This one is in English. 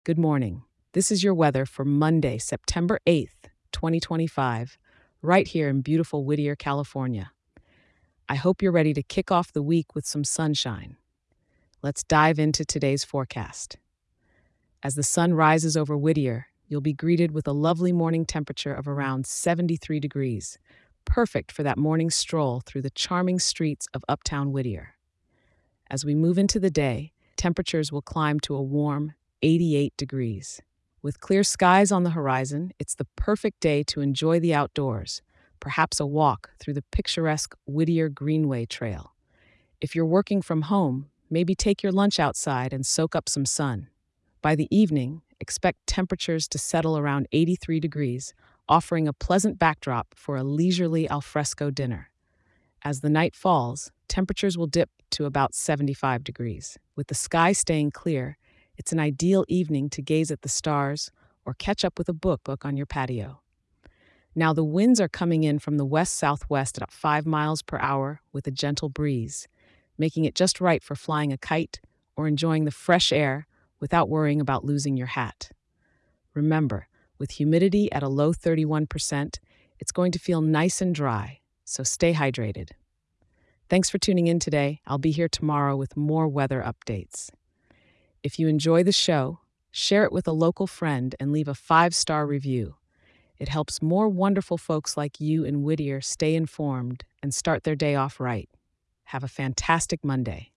Good morning. This is your weather for Monday, September 8th, 2025, right here in beautiful Whittier, California. I hope you're ready to kick off the week with some sunshine. Let's dive into today's forecast. As the sun rises over Whittier, you'll be greeted with a lovely morning temperature of around 73 degrees, perfect for that morning stroll through the charming streets of uptown Whittier. As we move into the day, temperatures will climb to a warm 88 degrees. With clear skies on the horizon, it's the perfect day to enjoy the outdoors, perhaps a walk through the picturesque Whittier Greenway Trail. If you're working from home, maybe take your lunch outside and soak up some sun. By the evening, expect temperatures to settle around 83 degrees, offering a pleasant backdrop for a leisurely alfresco dinner. As the night falls, temperatures will dip to about 75 degrees. With the sky staying clear, it's an ideal evening to gaze at the stars or catch up with a book on your patio. Now, the winds are coming in from the west southwest at 5 miles per hour with a gentle breeze, making it just right for flying a kite or enjoying the fresh air without worrying about losing your hat. Remember, with humidity at a low 31%, it's going to feel nice and dry, so stay hydrated. Thanks for tuning in today. I'll be here tomorrow with more weather updates. If you enjoy the show, share it with a local friend and leave a 5-star review. It helps more wonderful folks like you in Whittier stay informed and start their day off right. Have a fantastic Monday.